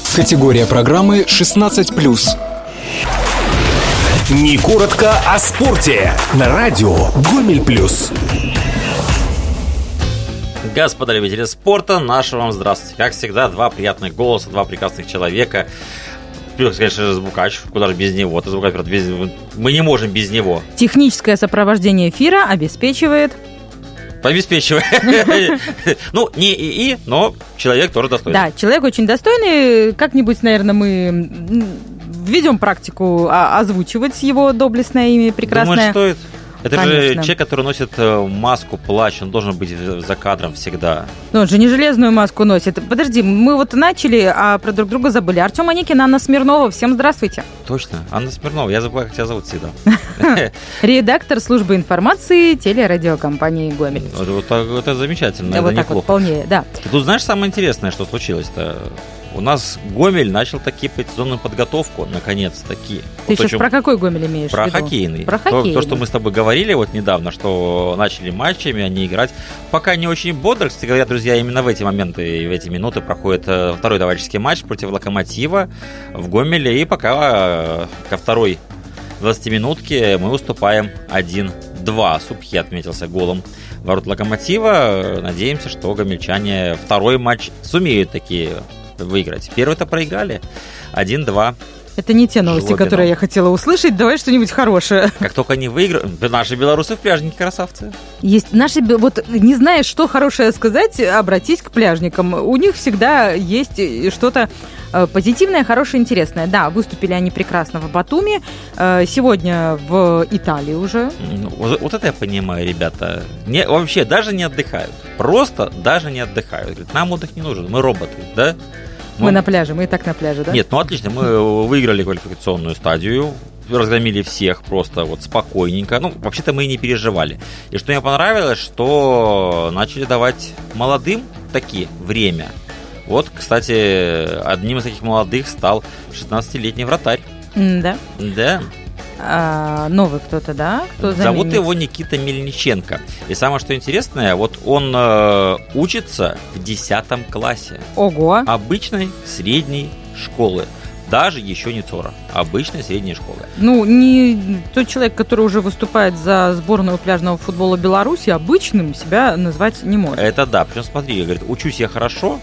Категория программы 16+. Не коротко о спорте. На радио Гомель Плюс. Господа любители спорта, нашего вам здравствуйте. Как всегда, два приятных голоса, два прекрасных человека. Плюс, конечно же, звукач. Куда же без него? Это звукач, мы не можем без него. Техническое сопровождение эфира обеспечивает... Ну, не ИИ, но человек тоже достойный. Да, человек очень достойный. Как-нибудь, наверное, мы введем практику озвучивать его доблестное имя прекрасное. Думаешь, стоит? Это Конечно. же человек, который носит маску, плащ, он должен быть за кадром всегда. Ну, он же не железную маску носит. Подожди, мы вот начали, а про друг друга забыли. Артем Аникин, Анна Смирнова. Всем здравствуйте. Точно, Анна Смирнова. Я забываю, как тебя зовут всегда. Редактор службы информации телерадиокомпании «Гомель». Это замечательно, Вот это так вот, неплохо. вполне, да. Ты тут знаешь самое интересное, что случилось-то? У нас Гомель начал таки предсезонную подготовку, наконец-таки. Ты сейчас про какой Гомель имеешь в виду? Про хоккейный. Про хоккейный. То, что мы с тобой говорили вот недавно, что начали матчами, они играть. Пока не очень бодро, кстати говоря, друзья, именно в эти моменты и в эти минуты проходит второй товарищеский матч против «Локомотива» в Гомеле. И пока ко второй 20-минутке мы уступаем 1-2. Субхи отметился голом ворот «Локомотива». Надеемся, что гомельчане второй матч сумеют такие выиграть. Первый-то проиграли 1-2. Это не те новости, Жлобину. которые я хотела услышать. Давай что-нибудь хорошее. Как только они выиграют, наши белорусы в пляжнике красавцы. Есть наши, вот не знаешь, что хорошее сказать, обратись к пляжникам. У них всегда есть что-то позитивное, хорошее, интересное. Да, выступили они прекрасно в Батуми. Сегодня в Италии уже. Вот это я понимаю, ребята. Вообще даже не отдыхают. Просто даже не отдыхают. Говорят, нам отдых не нужен, мы роботы, да? Мы на пляже, мы и так на пляже, да? Нет, ну отлично, мы выиграли квалификационную стадию, разгромили всех просто вот спокойненько. Ну, вообще-то мы и не переживали. И что мне понравилось, что начали давать молодым такие время. Вот, кстати, одним из таких молодых стал 16-летний вратарь. Да. Да. Новый кто-то, да? Кто Зовут заменит? его Никита Мельниченко. И самое, что интересное, вот он учится в 10 классе. Ого. Обычной средней школы. Даже еще не ЦОРа. Обычной средней школы. Ну, не тот человек, который уже выступает за сборную пляжного футбола Беларуси, обычным себя назвать не может. Это да. Причем смотри, говорит, учусь я хорошо,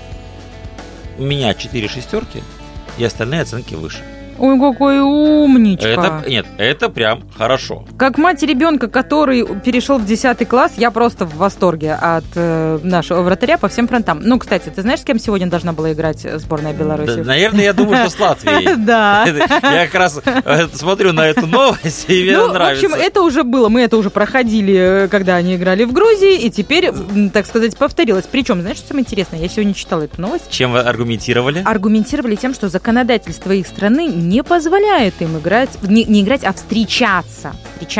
у меня 4 шестерки, и остальные оценки выше. Ой, какой умничка. Это прям хорошо. Как мать ребенка, который перешел в 10 класс, я просто в восторге от нашего вратаря по всем фронтам. Ну, кстати, ты знаешь, с кем сегодня должна была играть сборная Беларуси? Наверное, я думаю, что с Латвией. Да. Я как раз смотрю на эту новость, и мне нравится. В общем, это уже было. Мы это уже проходили, когда они играли в Грузии, и теперь, так сказать, повторилось. Причем, знаешь, что самое интересное? Я сегодня читала эту новость. Чем вы аргументировали? Аргументировали тем, что законодательство их страны не позволяет им играть, не играть, а встречаться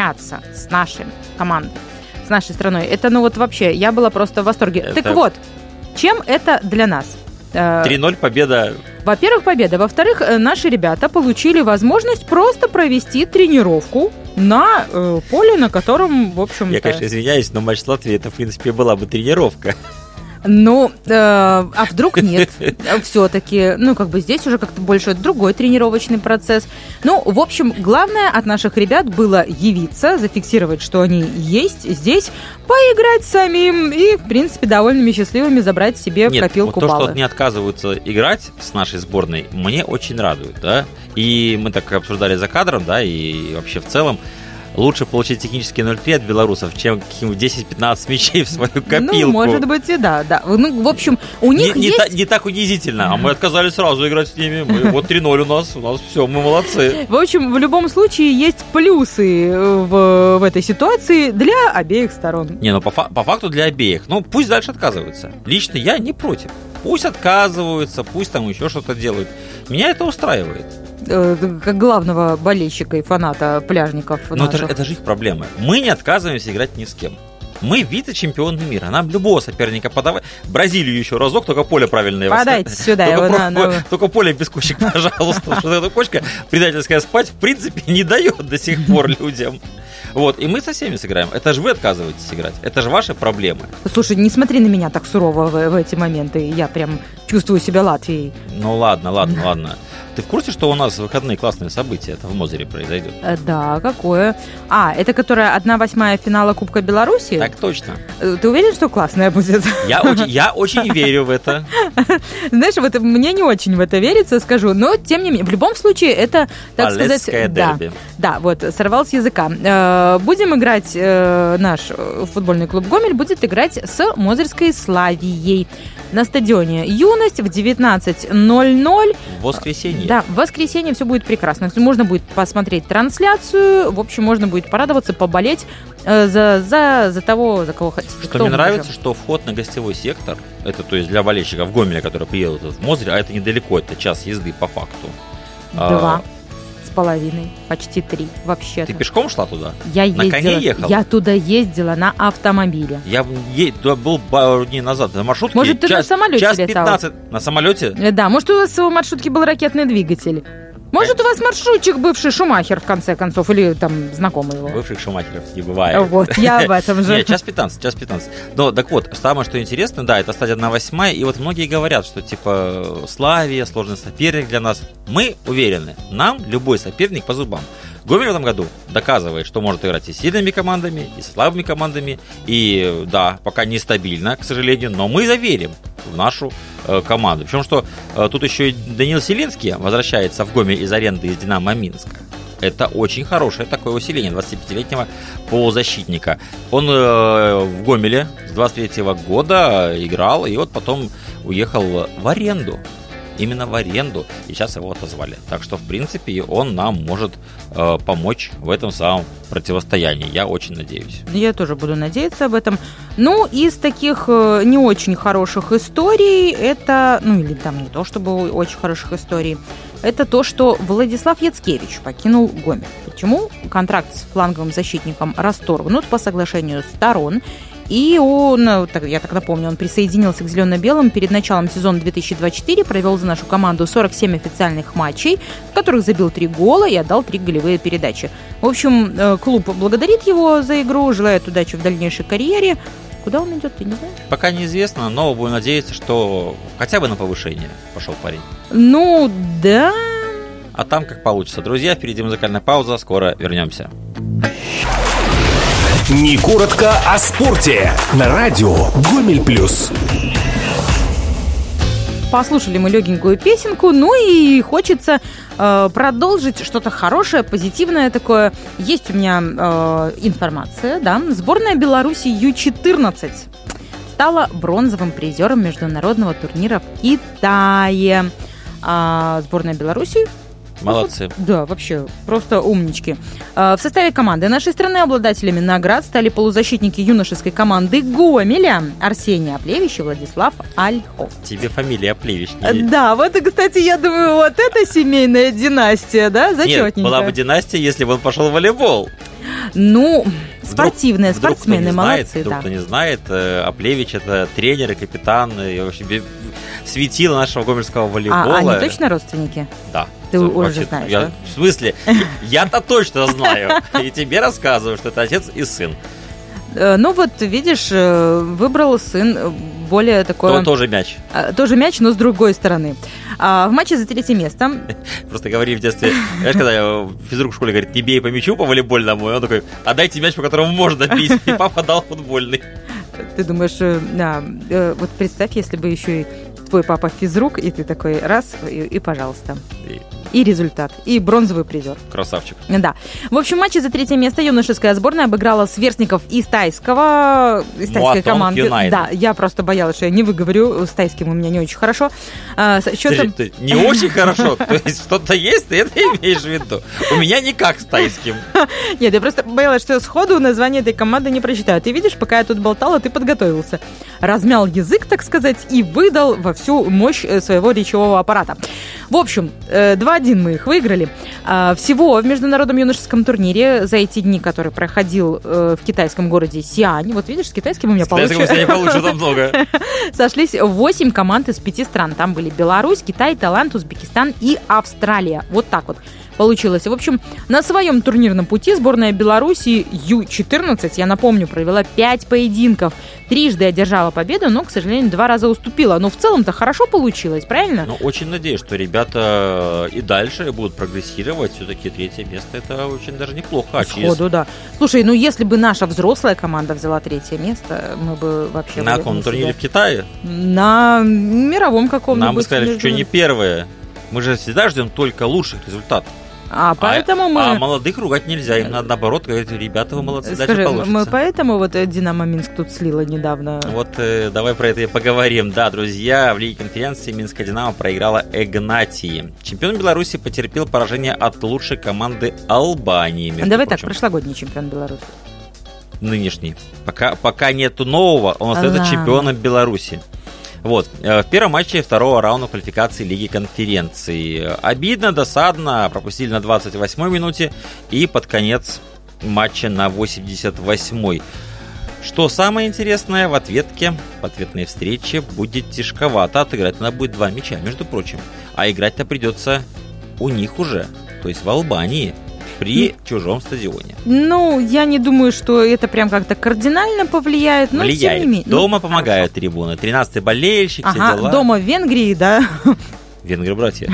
с нашей командой, с нашей страной. Это, ну вот вообще, я была просто в восторге. Так вот, чем это для нас? 3-0 победа. Во-первых, победа. Во-вторых, наши ребята получили возможность просто провести тренировку на поле, на котором, в общем-то... Я, конечно, извиняюсь, но матч с Латвией, это, в принципе, была бы тренировка. Ну, а вдруг нет? Все-таки, ну, как бы здесь уже как-то больше другой тренировочный процесс. Ну, в общем, главное от наших ребят было явиться, зафиксировать, что они есть здесь, поиграть самим и, в принципе, довольными счастливыми забрать себе в копилку вот то, баллы. что они отказываются играть с нашей сборной, мне очень радует, да. И мы так обсуждали за кадром, да, и вообще в целом. Лучше получить технические 0-3 от белорусов, чем каких-нибудь 10-15 мячей в свою копилку. Ну, может быть, и да. Ну, в общем, у них есть... Не так унизительно, а мы отказались сразу играть с ними. Вот 3-0 у нас все, мы молодцы. В общем, в любом случае есть плюсы в этой ситуации для обеих сторон. Не, ну по факту для обеих. Ну, пусть дальше отказываются. Лично я не против. Пусть отказываются, пусть там еще что-то делают. Меня это устраивает. Как главного болельщика и фаната пляжников. Но это же их проблема. Мы не отказываемся играть ни с кем. Мы вице-чемпионы мира. Нам любого соперника подавай. Бразилию еще разок, только поле правильное. Подайте сюда его. Только поле без кочек, пожалуйста. Потому что эта кочка предательская спать, в принципе, не дает до сих пор людям. Вот, и мы со всеми сыграем. Это же вы отказываетесь играть. Это же ваши проблемы. Слушай, не смотри на меня так сурово в эти моменты. Я прям чувствую себя Латвией. Ну ладно. Ты в курсе, что у нас в выходные классные события? Это в Мозыре произойдет. Да, какое? Это которая 1/8 финала Кубка Беларуси? Так точно. Ты уверен, что классная будет? Я очень верю в это. Знаешь, вот мне не очень в это верится, скажу. Но, тем не менее, в любом случае, это, так Полесское сказать... дерби. Да, вот, сорвал с языка. Будем играть, наш футбольный клуб «Гомель» будет играть с Мозырской «Славией» на стадионе «Юность» в 19:00. В воскресенье. Да, в воскресенье все будет прекрасно. Можно будет посмотреть трансляцию. В общем, можно будет порадоваться, поболеть за того, за кого хотите. Что мне нравится, что вход на гостевой сектор, это то есть для болельщиков Гомеля, которые приедут в Мозырь, а это недалеко, это час езды по факту. 2,5, почти 3 вообще-то. Ты пешком шла туда? Я ездила. На коне ехала? Я туда ездила на автомобиле. Я был пару дней назад на маршрутке. Может, ты на самолете час летала? 15 на самолете? Да, может, у вас в маршрутке был ракетный двигатель. Может, у вас маршрутчик бывший Шумахер, в конце концов, или там знакомый его. Бывших Шумахеров не бывает. Вот, я об этом же. Нет, час 15. Но, так вот, самое, что интересно, да, это стадия 1/8, и вот многие говорят, что, типа, Славия, сложный соперник для нас. Мы уверены, нам любой соперник по зубам. Гомель в этом году доказывает, что может играть и с сильными командами, и с слабыми командами. И да, пока нестабильно, к сожалению, но мы заверим в нашу команду. Причем, что тут еще и Данил Селинский возвращается в Гомель из аренды из «Динамо» Минска. Это очень хорошее такое усиление 25-летнего полузащитника. Он в Гомеле с 23-го года играл, и вот потом уехал в аренду. Именно в аренду, и сейчас его отозвали. Так что, в принципе, он нам может помочь в этом самом противостоянии. Я очень надеюсь. Я тоже буду надеяться об этом. Ну, из таких не очень хороших историй, это, ну, или там не то, чтобы очень хороших историй, это то, что Владислав Яцкевич покинул Гомель. Почему? Контракт с фланговым защитником расторгнут по соглашению сторон. И он, я так напомню, он присоединился к зелено-белым перед началом сезона 2024, провел за нашу команду 47 официальных матчей, в которых забил 3 гола и отдал 3 голевые передачи. В общем, клуб благодарит его за игру, желает удачи в дальнейшей карьере. Куда он идет, ты не знаешь? Пока неизвестно, но будем надеяться, что хотя бы на повышение пошел парень. Ну, да. А там как получится. Друзья, впереди музыкальная пауза, скоро вернемся. Не коротко о спорте на радио Гомель Плюс. Послушали мы легенькую песенку, ну и хочется продолжить что-то хорошее, позитивное такое. Есть у меня информация, да. Сборная Беларуси Ю-14 стала бронзовым призером международного турнира в Китае. Сборная Беларуси. Молодцы. Да, вообще, просто умнички. В составе команды нашей страны обладателями наград стали полузащитники юношеской команды Гомеля Арсений Аплевич и Владислав Ольхов. Тебе фамилия Аплевич. Да, вот, кстати, я думаю, вот это семейная династия, да, зачетненькая. Нет, была бы династия, если бы он пошел в волейбол. Ну, спортивные, спортсмены, молодцы, да. Кто не знает, Аплевич — это тренер и капитан, и вообще светило нашего гомельского волейбола. Они точно родственники? Да. Ты уже знаешь, да? В смысле? Я-то точно знаю. И тебе рассказываю, что это отец и сын. Ну вот, видишь, выбрал сын более такое... Тоже мяч. Тоже мяч, но с другой стороны. В матче за 3 место... Просто говорили в детстве, знаешь, когда физрук в школе говорит, не бей по мячу по волейбольному, и он такой, отдайте мяч, по которому можно бить. И папа дал футбольный. Ты думаешь, вот представь, если бы еще и твой папа физрук, и ты такой раз, и пожалуйста. И результат. И бронзовый призер. Красавчик. Да. В общем, в матче за 3 место юношеская сборная обыграла сверстников из тайской команды. Юнайтед. Да, я просто боялась, что я не выговорю. С тайским у меня не очень хорошо. Не очень хорошо? То есть что-то есть, ты это имеешь в виду? У меня никак с тайским. Нет, я просто боялась, что сходу название этой команды не прочитаю. Ты видишь, пока я тут болтала, ты подготовился. Размял язык, так сказать, и выдал во всю мощь своего речевого аппарата. В общем, 2-1 мы их выиграли. Всего в международном юношеском турнире за эти дни, который проходил в китайском городе Сиань, вот видишь, с китайским у меня получше. С китайским у меня получше там много. Сошлись 8 команд из 5 стран. Там были Беларусь, Китай, Таиланд, Узбекистан и Австралия. Вот так вот. получилось. В общем, на своем турнирном пути сборная Беларуси Ю-14, я напомню, провела 5 поединков. Трижды одержала победу, но, к сожалению, 2 раза уступила. Но в целом-то хорошо получилось, правильно? Ну, очень надеюсь, что ребята и дальше будут прогрессировать. Все-таки 3-е место — это очень даже неплохо. Сходу, да. Слушай, ну если бы наша взрослая команда взяла 3-е место, мы бы вообще... На каком турнире в Китае? На мировом каком-нибудь. Нам бы сказали, что не первые. Мы же всегда ждем только лучших результатов. Поэтому мы... А молодых ругать нельзя, им надо, наоборот, говорить: ребята, вы молодцы, дальше получится. Мы поэтому вот «Динамо Минск» тут слила недавно. Вот давай про это и поговорим. Да, друзья, в Лиге конференции Минская «Динамо» проиграла Эгнатии. Чемпион Беларуси потерпел поражение от лучшей команды Албании. Давай так, прошлогодний чемпион Беларуси. Нынешний. Пока нету нового, он остается чемпионом Беларуси. Вот, в первом матче второго раунда квалификации Лиги конференции. Обидно, досадно, пропустили на 28-й минуте и под конец матча на 88-й. Что самое интересное, в ответной встрече будет тяжковато. Отыграть надо будет 2 мяча, между прочим. А играть-то придется у них уже, то есть в Албании, при чужом стадионе. Ну, я не думаю, что это прям как-то кардинально повлияет, но влияет. Тем не менее. Дома помогают трибуны. 13-й болельщик, все дела. Дома в Венгрии, да. Венгры-братья.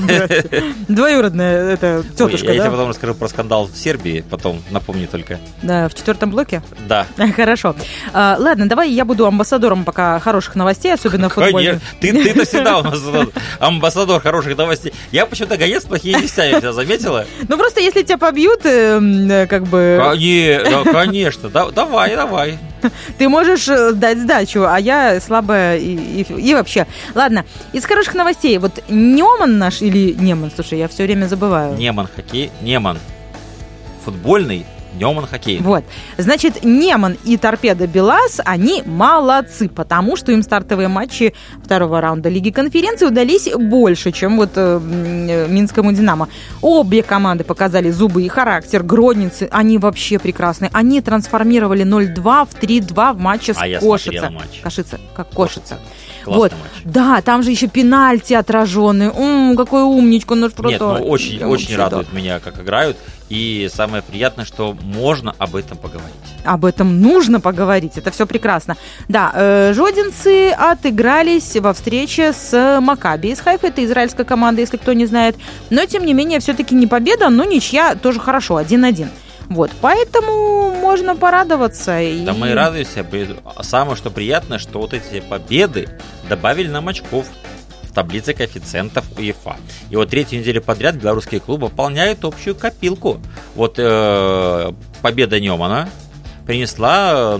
Двоюродная тетушка, я тебе потом расскажу про скандал в Сербии, потом напомни только. Да, в 4-м блоке? Да. Хорошо. Ладно, давай я буду амбассадором пока хороших новостей, особенно в футболе. Ты-то всегда у нас амбассадор хороших новостей. Я почему-то гонец с плохими вестями, тебя заметила? Ну просто если тебя побьют, как бы... Конечно, давай. Ты можешь дать сдачу, а я слабая и вообще. Ладно, из хороших новостей. Вот Неман наш, или Неман, слушай, я все время забываю. Неман хоккей, Неман футбольный, Неман хоккей. Вот, значит, Неман и Торпедо Белаз, они молодцы, потому что им стартовые матчи второго раунда Лиги конференции удались больше, чем вот Минскому «Динамо». Обе команды показали зубы и характер. Гродницы, они вообще прекрасные. Они трансформировали 0-2 в 3-2 в матче с Кошица. Кошица, как Кошица. Вот. Матч. Да, там же еще пенальти отраженные. Какой умничка, ну что-то. Нет, ну очень радует меня, как играют. И самое приятное, что можно об этом поговорить. Об этом нужно поговорить, это все прекрасно. Да, жодинцы отыгрались во встрече с Макаби из Хайфа, это израильская команда, если кто не знает. Но, тем не менее, все-таки не победа, но ничья тоже хорошо, 1-1. Вот, поэтому можно порадоваться. Да, мы и радуемся. Самое, что приятное, что вот эти победы добавили нам очков в таблице коэффициентов УЕФА. И вот 3-ю неделю подряд белорусские клубы пополняют общую копилку. Вот победа Немана принесла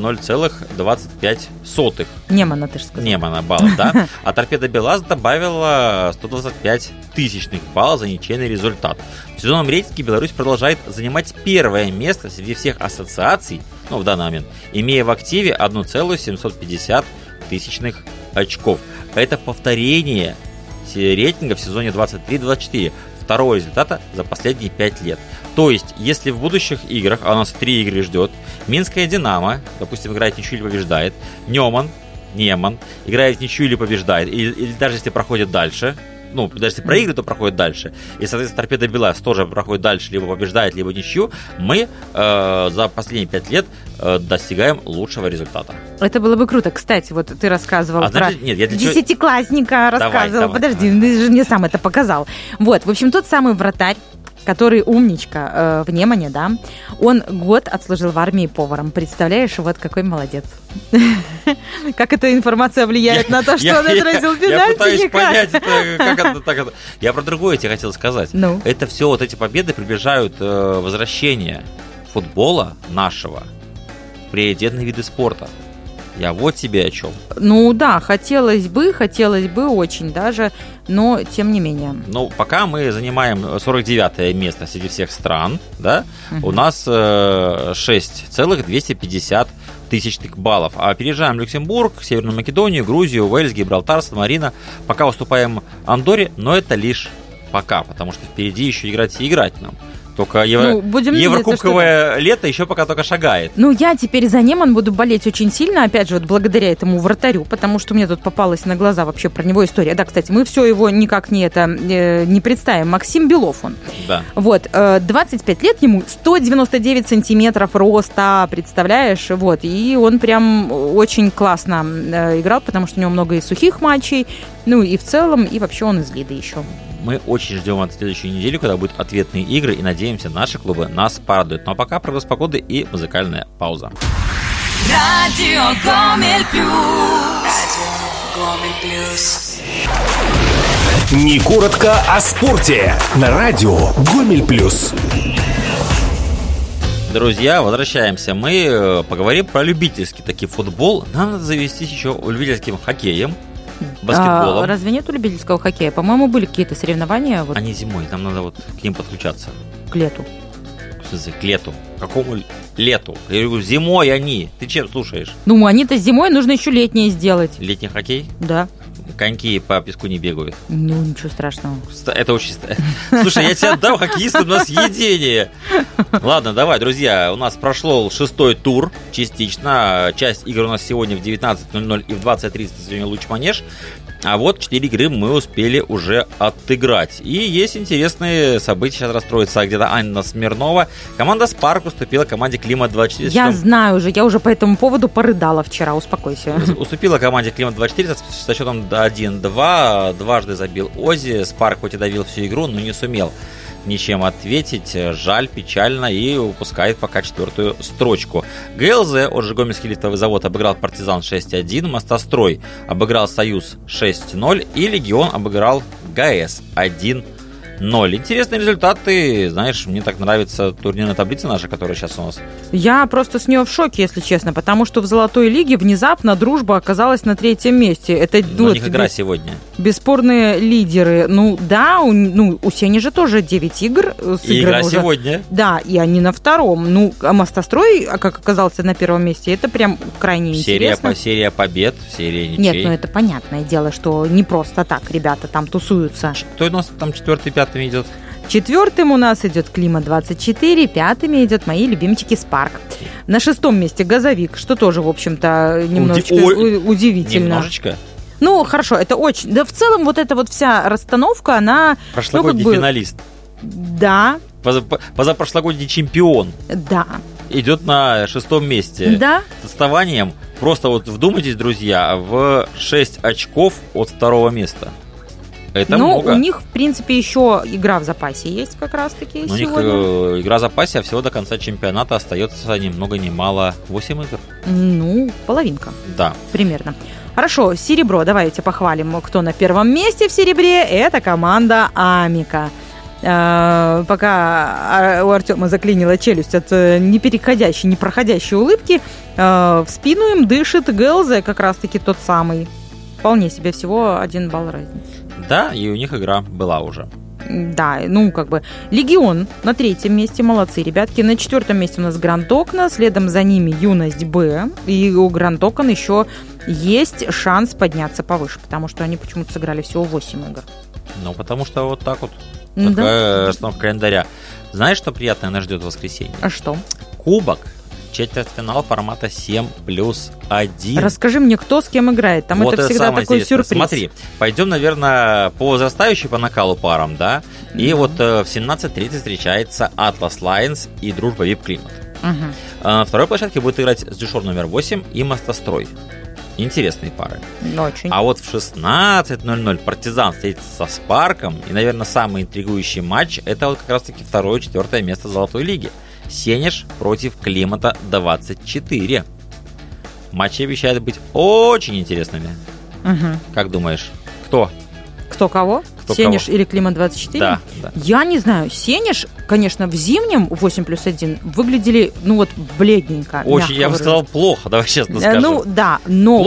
0,25. Немана, ты же сказал. Немана баллов, да. А Торпедо Белаз добавила 125 тысячных баллов за ничейный результат. В сезонном рейтинге Беларусь продолжает занимать первое место среди всех ассоциаций, в данный момент, имея в активе 1,750 тысячных очков. Это повторение рейтинга в сезоне 23-24. Второго результата за последние 5 лет. То есть, если в будущих играх, а у нас 3 игры ждет, Минская «Динамо», допустим, играет ничью или побеждает, Неман играет ничью или побеждает, или даже если проходит дальше, даже если проигрывает, то проходит дальше, и, соответственно, Торпедо Белаз тоже проходит дальше, либо побеждает, либо ничью, мы за последние 5 лет достигаем лучшего результата. Это было бы круто. Кстати, вот ты рассказывал про десятиклассника, рассказывал. Подожди, ты же мне сам это показал. Вот, в общем, тот самый вратарь, который умничка в Немане, да, он год отслужил в армии поваром. Представляешь, вот какой молодец. Как эта информация влияет на то, что он отразил пенальти? Я пытаюсь понять, как это так. Я про другое тебе хотел сказать. Это все, вот эти победы приближают возвращение футбола нашего в приоритетные виды спорта. Я вот тебе о чем. Ну да, хотелось бы очень даже, но тем не менее. Пока мы занимаем 49-е место среди всех стран, да, у нас 6,250 тысячных баллов. А опережаем Люксембург, Северную Македонию, Грузию, Уэльс, Гибралтар, Сан-Марино. Пока уступаем Андорре, но это лишь пока, потому что впереди еще играть и играть нам. Только будем еврокубковое лето еще пока только шагает. Ну, я теперь за Неман буду болеть очень сильно, опять же, вот благодаря этому вратарю, потому что мне тут попалась на глаза вообще про него история. Да, кстати, мы все его никак не представим. Максим Белов он. Да. Вот, 25 лет ему, 199 сантиметров роста, представляешь? Вот, и он прям очень классно играл, потому что у него много и сухих матчей, ну, и в целом, и вообще он из Лиды еще. Мы очень ждем от следующей недели, когда будут ответные игры, и надеемся, наши клубы нас порадуют. Ну а пока прогноз погоды и музыкальная пауза. Радио Гомель Плюс. Не коротко о спорте на радио Гомель Плюс. Друзья, возвращаемся. Мы поговорим про любительский таки футбол. Нам надо завестись еще любительским хоккеем, баскетболом. Разве нету любительского хоккея? По-моему, были какие-то соревнования. Вот. Они зимой, нам надо вот к ним подключаться. К лету. В смысле, к лету? К какому лету? Я говорю, зимой они. Ты чем слушаешь? Ну, они-то зимой, нужно еще летнее сделать. Летний хоккей? Да. Коньки по песку не бегают. Ну, ничего страшного. Это очень... Слушай, я тебе отдам хоккеистам на съедение. Ладно, давай, друзья. У нас прошел 6-й тур частично. Часть игр у нас сегодня в 19:00 и в 20:30 сегодня Луч-Манеж. А вот 4 игры мы успели уже отыграть. И есть интересные события. Сейчас расстроится где-то Анна Смирнова. Команда «Спарк» уступила команде «Климат-24». Я знаю уже, я уже по этому поводу порыдала вчера, успокойся. Уступила команде «Климат-24» со счетом 1-2. Дважды забил Ози. «Спарк» хоть и давил всю игру, но не сумел ничем ответить. Жаль, печально, и упускает пока 4-ю строчку. ГЛЗ, он же Гомельский лифтовый завод, обыграл «Партизан» 6-1, «Мостострой» обыграл «Союз» 6-0 и «Легион» обыграл ГАЭС 1-0. Интересные результаты. Знаешь, мне так нравится турнирная таблица наша, которая сейчас у нас. Я просто с нее в шоке, если честно, потому что в Золотой Лиге внезапно Дружба оказалась на 3-м месте. Это, у них игра сегодня. Бесспорные лидеры. Ну да, у Сени же тоже 9 игр сыграно. И игра уже. Сегодня. Да, и они на 2-м. Ну, а «Мостострой», как оказался на 1-м месте, это прям крайне интересно. Серия побед, серия ничей. Нет, ну это понятное дело, что не просто так ребята там тусуются. Кто у нас там 4-й, 5-м идет? 4-м у нас идет «Климат-24», 5-ми идет мои любимчики «Спарк». На 6-м месте «Газовик», что тоже, в общем-то, немножечко удивительно. Немножечко? Ну, хорошо, это очень... Да в целом вот эта вот вся расстановка, она... Прошлогодний финалист. Да. Позапрошлогодний чемпион. Да. Идет на 6-м месте. Да. С отставанием, просто вот вдумайтесь, друзья, в 6 очков от 2-го места. Это много. У них, в принципе, еще игра в запасе есть как раз-таки у сегодня. У них игра в запасе, а всего до конца чемпионата остается ни много ни мало 8 игр. Ну, половинка. Да. Примерно. Хорошо, серебро. Давайте похвалим, кто на 1-м месте в серебре. Это команда «Амика». Пока у Артема заклинила челюсть от непроходящей улыбки, в спину им дышит ГЛЗ, как раз-таки тот самый. Вполне себе, всего 1 балл разницы. Да, и у них игра была уже. Да, «Легион» на 3-м месте, молодцы, ребятки. На 4-м месте у нас «Гранд Окна», следом за ними «Юность Б». И у «Гранд Окон» еще есть шанс подняться повыше, потому что они почему-то сыграли всего 8 игр. Ну, потому что вот так вот. Такая расстановка календаря. Знаешь, что приятное нас ждет в воскресенье? А что? Кубок. Четвертьфинал формата 7+1. Расскажи мне, кто с кем играет. Там вот это всегда такой сюрприз. Смотри, пойдем, наверное, по возрастающей, по накалу парам, да? И вот в 17:30 встречается Atlas Lions и Дружба VIP Климат. На второй площадке будет играть Сдюшор номер 8 и Мостострой. Интересные пары. Очень. А вот в 16:00 Партизан встретится со Спарком. И, наверное, самый интригующий матч — это вот как раз-таки 2-е и 4-е место Золотой Лиги. Сенеж против Климата-24. Матчи обещают быть очень интересными. Как думаешь, кто? Кто кого? Сенеж или Климат-24? Да. Я не знаю. Сенеж, конечно, в зимнем 8+1 выглядели, бледненько. Очень, я бы сказал, плохо, давай честно скажем. Но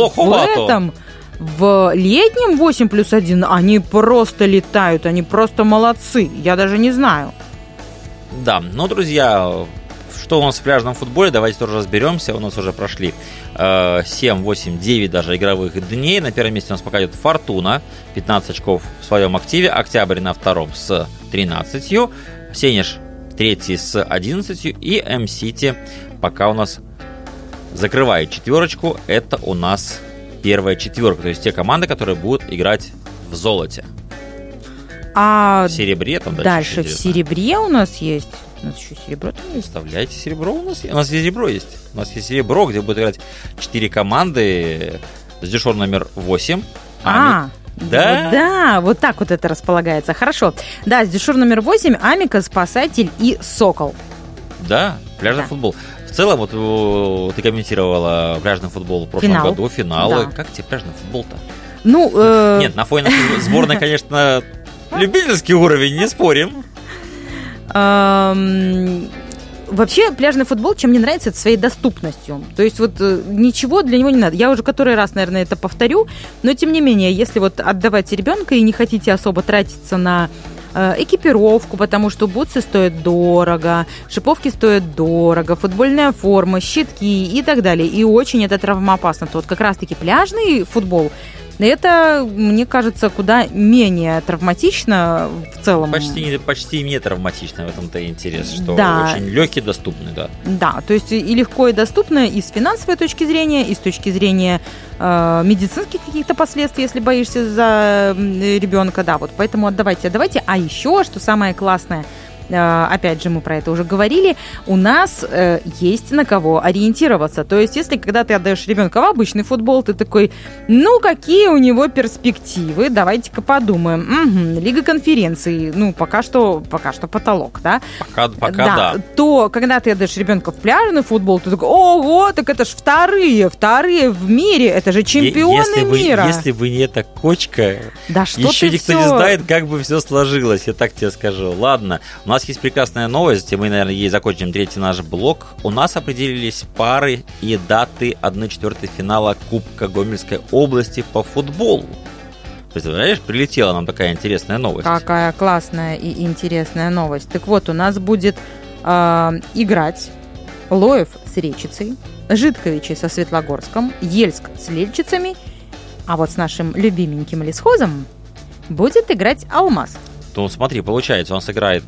в летнем 8+1 они просто летают, они просто молодцы. Я даже не знаю. Да, друзья, что у нас в пляжном футболе, давайте тоже разберемся. У нас уже прошли 7, 8, 9 даже игровых дней. На 1-м месте у нас пока идет «Фортуна», 15 очков в своем активе. «Октябрь» на 2-м с 13. «Сенеж» третий с 11, и М-Сити пока у нас закрывает четверочку. Это у нас первая четверка, то есть те команды, которые будут играть в золоте. А В серебре там дальше в серебре у нас есть. У нас еще серебро там есть. Вставляйте серебро у нас. У нас серебро есть. У нас есть серебро, где будут играть 4 команды с дежур номер 8. Да, вот так вот это располагается. Хорошо. Да, с дежур номер 8 Амика, Спасатель и Сокол. Да, пляжный футбол. В целом, вот ты комментировала пляжный футбол в прошлом году, финалы. Да. Как тебе пляжный футбол-то? Нет, на фоне нашей сборной, конечно, любительский уровень, не спорим. Вообще, пляжный футбол, чем мне нравится, это своей доступностью. То есть вот ничего для него не надо. Я уже который раз, наверное, это повторю, но тем не менее, если вот отдавать ребенка и не хотите особо тратиться на экипировку, потому что бутсы стоят дорого, шиповки стоят дорого, футбольная форма, щитки и так далее, и очень это травмоопасно, то вот как раз-таки пляжный футбол, это, мне кажется, куда менее травматично в целом. Почти не травматично, в этом-то и интерес, что очень легкий, доступный, да. Да, то есть и легко, и доступно и с финансовой точки зрения, и с точки зрения медицинских каких-то последствий, если боишься за ребенка, да, вот поэтому отдавайте. А еще, что самое классное, опять же, мы про это уже говорили, у нас есть на кого ориентироваться. То есть, если когда ты отдаешь ребенка в обычный футбол, ты такой, какие у него перспективы, давайте-ка подумаем. Лига конференций, пока что потолок, да? Пока да. То, когда ты отдаешь ребенка в пляжный футбол, ты такой, ого, так это ж вторые в мире, это же чемпионы мира. Если бы не эта кочка, да что еще никто не знает, как бы все сложилось, я так тебе скажу. Ладно, у нас есть прекрасная новость, и мы, наверное, ей закончим третий наш блок. У нас определились пары и даты 1/4 финала Кубка Гомельской области по футболу. Представляешь, прилетела нам такая интересная новость. Какая классная и интересная новость. Так вот, у нас будет играть Лоев с Речицей, Житковичи со Светлогорском, Ельск с Лельчицами, а вот с нашим любименьким лесхозом будет играть Алмаз. Смотри, получается, он сыграет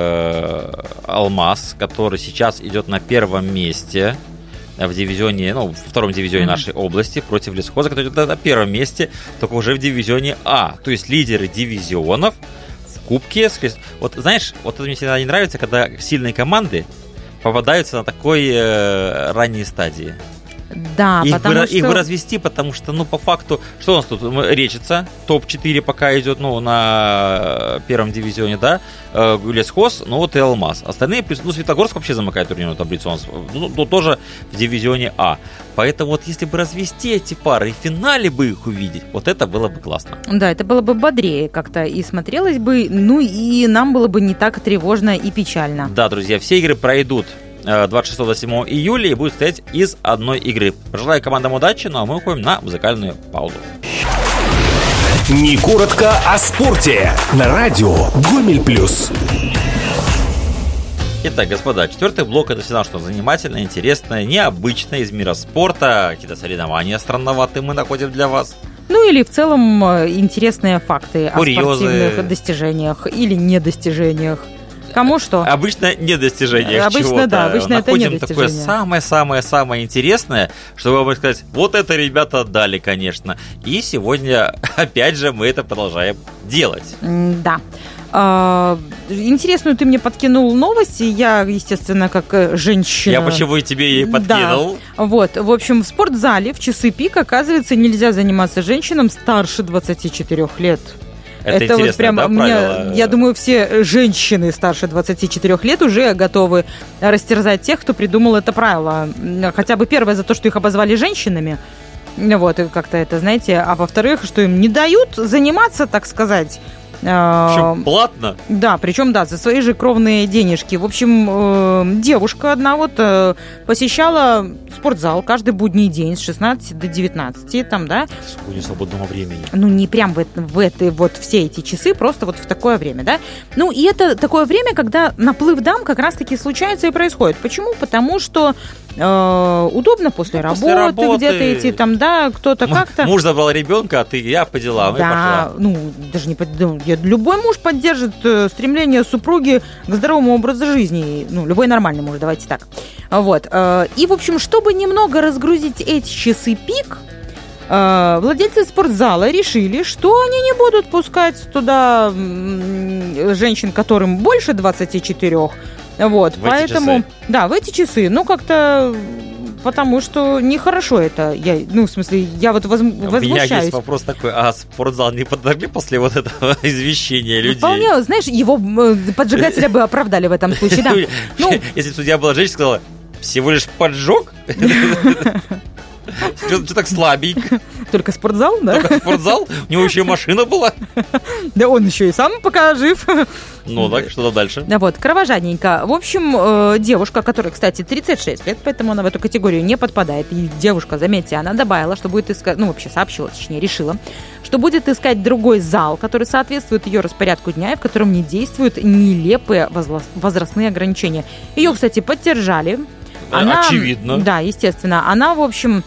Алмаз, который сейчас идет на первом месте в дивизионе, в втором дивизионе нашей области, против лесхоза, который идет на первом месте, только уже в дивизионе А. То есть лидеры дивизионов в кубке. Вот знаешь, вот это мне всегда не нравится, когда сильные команды попадаются на такой ранней стадии. Да, их бы развести, потому что, по факту, что у нас тут? Речица, топ-4 пока идет, на первом дивизионе, да, лесхоз, и Алмаз. Остальные, плюс, Светлогорск вообще замыкает турнирную таблицу, он тоже в дивизионе А. Поэтому вот если бы развести эти пары и в финале бы их увидеть, вот это было бы классно. Да, это было бы бодрее как-то и смотрелось бы, и нам было бы не так тревожно и печально. Да, друзья, все игры пройдут 26-7 июля и будет состоять из одной игры. Пожелаю командам удачи, а мы уходим на музыкальную паузу. Не коротко о спорте на радио Гомель Плюс. Итак, господа, четвертый блок — это всегда что занимательное, интересное, необычное из мира спорта. Какие-то соревнования странноватые мы находим для вас. Или в целом интересные факты курьезы, о спортивных достижениях или недостижениях. Кому что? Обычно недостижение обычно, чего-то. Да, обычно это недостижение. Такое самое-самое-самое интересное, чтобы можно сказать, вот это ребята отдали, конечно. И сегодня, опять же, мы это продолжаем делать. Да. Интересную ты мне подкинул новость, и я, естественно, как женщина... Я почему и тебе ей подкинул. Да. Вот, в общем, в спортзале в часы пик, оказывается, нельзя заниматься женщинам старше 24 лет. Это вот прям, да, правило? Я думаю, все женщины старше 24 лет уже готовы растерзать тех, кто придумал это правило. Хотя бы первое за то, что их обозвали женщинами. Вот, и как-то это, знаете. А во-вторых, что им не дают заниматься, так сказать. Причем платно? Да, причем, да, за свои же кровные денежки. В общем, девушка одна вот посещала спортзал каждый будний день с 16 до 19, там, да? Сегодня свободного времени. Не прям в этой вот все эти часы, просто вот в такое время, да? И это такое время, когда наплыв дам как раз-таки случается и происходит. Почему? Потому что удобно после работы где-то идти, там, да, кто-то как-то. Муж забрал ребенка, а ты, я по делам, да, и пошла. Даже не любой муж поддержит стремление супруги к здоровому образу жизни. Любой нормальный муж, давайте так. Вот. И, в общем, чтобы немного разгрузить эти часы пик, владельцы спортзала решили, что они не будут пускать туда женщин, которым больше 24. Вот, поэтому, да, в эти часы, как-то, потому что нехорошо это. Я возмущаюсь. У меня есть вопрос такой, а спортзал не подожгли после вот этого извещения людей? Вполне, знаешь, его поджигателя бы оправдали в этом случае, да. Если судья была женщина, сказала, всего лишь поджог? Что так слабенько? Только спортзал, да? Только спортзал? У него еще машина была. Да он еще и сам пока жив. Так, что-то дальше. Вот, кровожадненько. В общем, девушка, которой, кстати, 36 лет, поэтому она в эту категорию не подпадает. И девушка, заметьте, она добавила, что будет искать, вообще сообщила, точнее, решила, что будет искать другой зал, который соответствует ее распорядку дня и в котором не действуют нелепые возрастные ограничения. Ее, кстати, поддержали. Очевидно. Да, естественно. Она, в общем,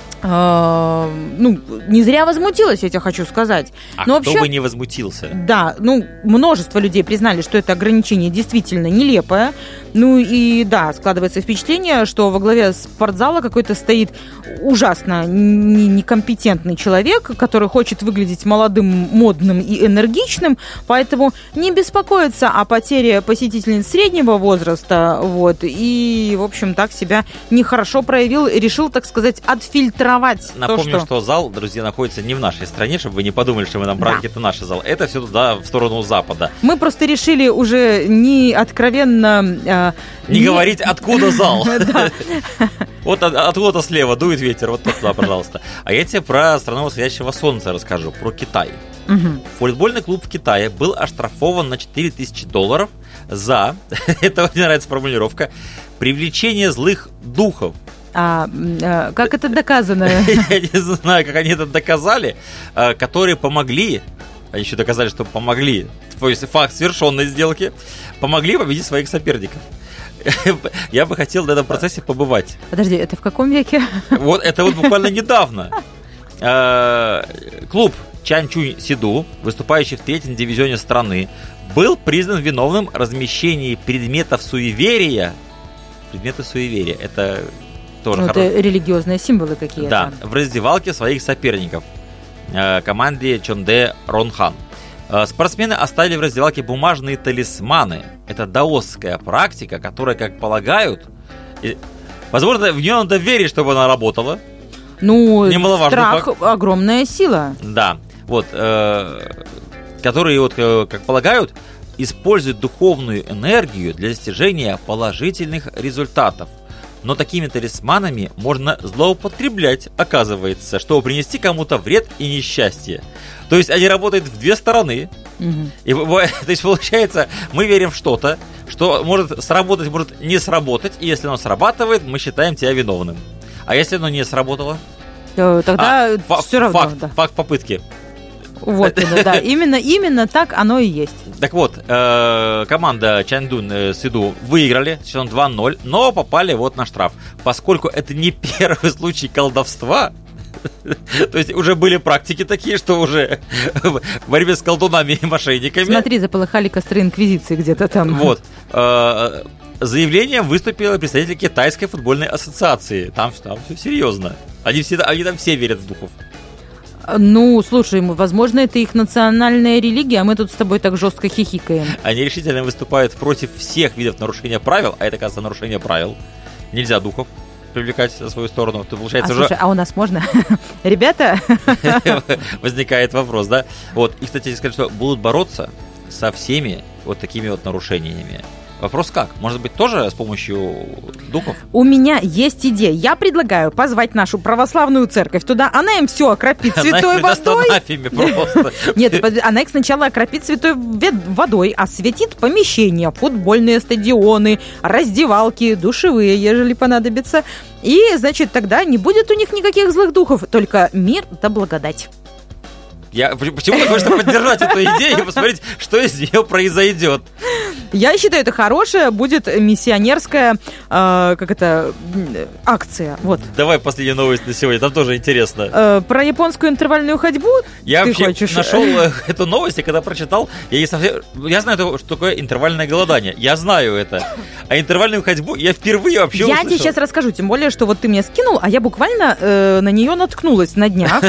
не зря возмутилась, я тебе хочу сказать. Но вообще, кто бы не возмутился? Да, множество людей признали, что это ограничение действительно нелепое. И да, складывается впечатление, что во главе спортзала какой-то стоит ужасно некомпетентный человек, который хочет выглядеть молодым, модным и энергичным, поэтому не беспокоится о потере посетительниц среднего возраста, и, в общем, так себя нехорошо проявил, решил, так сказать, отфильтровать. Напомню, что зал, друзья, находится не в нашей стране, чтобы вы не подумали, что мы нам про это наш зал. Это все туда, в сторону Запада. Мы просто решили уже не откровенно... Не говорить, откуда зал. Вот откуда-то слева дует ветер, вот туда, пожалуйста. А я тебе про страну восходящего солнца расскажу, про Китай. Футбольный клуб в Китае был оштрафован на $4000 за, это мне нравится формулировка, привлечение злых духов. Как это доказано? Я не знаю, как они это доказали, которые помогли, они еще доказали, что помогли, то есть факт совершенной сделки, помогли победить своих соперников. Я бы хотел в этом процессе побывать. Подожди, это в каком веке? Это буквально недавно. Клуб Чанчунь Сиду, выступающий в 3-м дивизионе страны, был признан виновным в размещении предметов суеверия. Предметы суеверия, это тоже хорошо. Это религиозные символы какие-то. Да, в раздевалке своих соперников, команде Чонде Ронхан. Спортсмены оставили в раздевалке бумажные талисманы. Это даосская практика, которая, как полагают, возможно, в нее надо верить, чтобы она работала. Страх – огромная сила. Да, которые, как полагают, используют духовную энергию для достижения положительных результатов. Но такими талисманами можно злоупотреблять, оказывается, чтобы принести кому-то вред и несчастье. То есть они работают в две стороны. И, то есть получается, мы верим в что-то, что может сработать, может не сработать. И если оно срабатывает, мы считаем тебя виновным. А если оно не сработало? Тогда все равно. Факт попытки. Вот, да, именно так оно и есть. Так вот, команда Чандун Сиду выиграли, счетом 2-0, но попали на штраф. Поскольку это не первый случай колдовства, то есть уже были практики такие, что уже в борьбе с колдунами и мошенниками. Смотри, заполыхали костры инквизиции где-то там. Вот. Заявлением выступила представитель Китайской футбольной ассоциации. Там все серьезно. Они там все верят в духов. Слушай, возможно, это их национальная религия, а мы тут с тобой так жестко хихикаем. Они решительно выступают против всех видов нарушения правил, а это, оказывается, нарушение правил. Нельзя духов привлекать на свою сторону. То, получается, слушай, а у нас можно? Ребята? Возникает вопрос, да? И, кстати, сказать, что будут бороться со всеми такими нарушениями. Вопрос как? Может быть, тоже с помощью духов? У меня есть идея. Я предлагаю позвать нашу православную церковь туда. Она им все окропит святой водой. Нет, она их сначала окропит святой водой, осветит помещения, футбольные стадионы, раздевалки, душевые, ежели понадобится. И, значит, тогда не будет у них никаких злых духов, только мир да благодать. Почему-то хочется поддержать эту идею и посмотреть, что из нее произойдет. Я считаю, это хорошая будет миссионерская акция. Вот. Давай последнюю новость на сегодня, там тоже интересно. Про японскую интервальную ходьбу я ты вообще хочешь? нашел эту новость, и когда прочитал, я знаю, что такое интервальное голодание. Я знаю это. А интервальную ходьбу я впервые вообще услышал. Я тебе сейчас расскажу, тем более, что вот ты мне скинул, а я буквально на нее наткнулась на днях.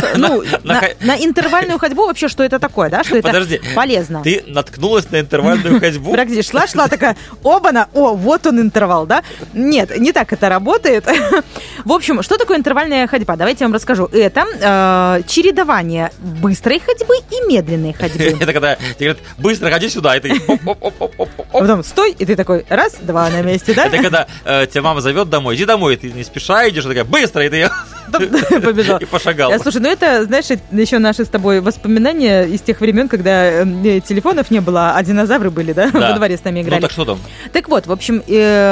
На интервальную ходьбу вообще, что это такое, да? Что это полезно. Ты наткнулась на интервальную ходьбу? Подожди, шла такая, оба-на, вот он интервал, да? Нет, не так это работает. В общем, что такое интервальная ходьба? Давайте я вам расскажу. Это чередование быстрой ходьбы и медленной ходьбы. Это когда тебе говорят, быстро ходи сюда, и ты оп-оп-оп-оп-оп. Потом стой, и ты такой, раз, два на месте, да? Это когда тебя мама зовет домой, иди домой, и ты не спеша идешь, такая, быстро, и ты побежал. И пошагал. Слушай, это, знаешь, еще наши с тобой воспоминания из тех времен, когда телефонов не было, а динозавры были, да? Во дворе с нами играли. Ну так что там? Так вот, в общем,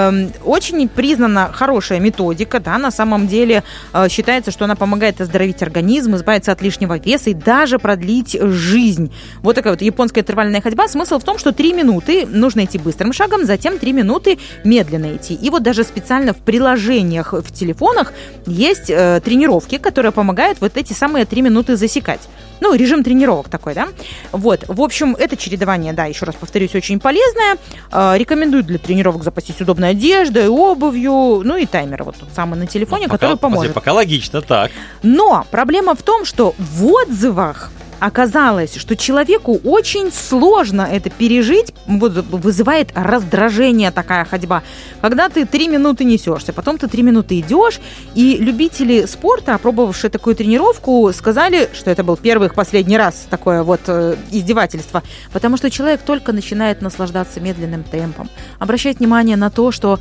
очень признана хорошая методика, да, на самом деле считается, что она помогает оздоровить организм, избавиться от лишнего веса и даже продлить жизнь. Вот такая вот японская интервальная ходьба. Смысл в том, что 3 минуты нужно идти быстрым шагом, затем 3 минуты медленно идти. И вот даже специально в приложениях в телефонах есть тренировки, которые помогают вот эти самые 3 минуты засекать. Ну, режим тренировок такой, да? Вот, в общем, это чередование, да, еще раз повторюсь, очень полезное. Рекомендую для тренировок запастись удобной одеждой, обувью, ну и таймер вот тот самый на телефоне, который поможет. Пока логично, так. Но проблема в том, что в отзывах оказалось, что человеку очень сложно это пережить, вот, вызывает раздражение такая ходьба. Когда ты 3 минуты несешься, потом ты 3 минуты идешь, и любители спорта, опробовавшие такую тренировку, сказали, что это был первый их последний раз такое вот издевательство, потому что человек только начинает наслаждаться медленным темпом, обращает внимание на то, что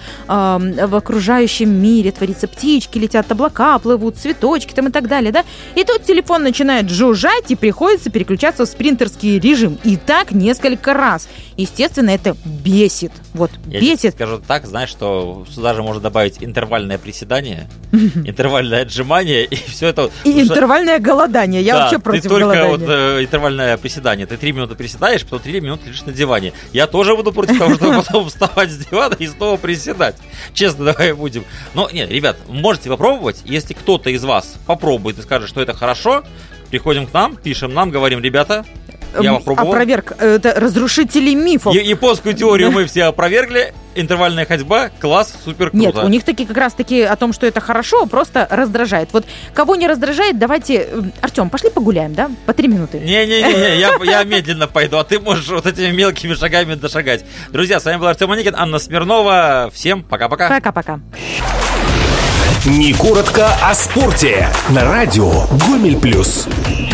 в окружающем мире творится птички, летят облака, плывут цветочки там и так далее, да, и тут телефон начинает жужжать, и приходится переключаться в спринтерский режим. И так несколько раз. Естественно, это бесит. Вот, бесит. Я скажу так, знаешь, что сюда же можно добавить интервальное приседание, интервальное отжимание, и все это... И интервальное голодание. Я вообще против голодания. Ты только вот интервальное приседание. Ты 3 минуты приседаешь, потом 3 минуты лежишь на диване. Я тоже буду против того, чтобы потом вставать с дивана и снова приседать. Честно, давай будем. Но, нет, ребят, можете попробовать. Если кто-то из вас попробует и скажет, что это хорошо, приходим к нам, пишем нам, говорим, ребята, я попробовал. Это разрушители мифов. Японскую теорию мы все опровергли. Интервальная ходьба, класс, супер круто. Нет, у них такие как раз-таки о том, что это хорошо, просто раздражает. Вот кого не раздражает, давайте... Артем, пошли погуляем, да? По 3 минуты. Не-не-не, я медленно пойду, а ты можешь вот этими мелкими шагами дошагать. Друзья, с вами был Артем Аникин, Анна Смирнова. Всем пока-пока. Пока-пока. Не коротко о спорте. На радио Гомель+.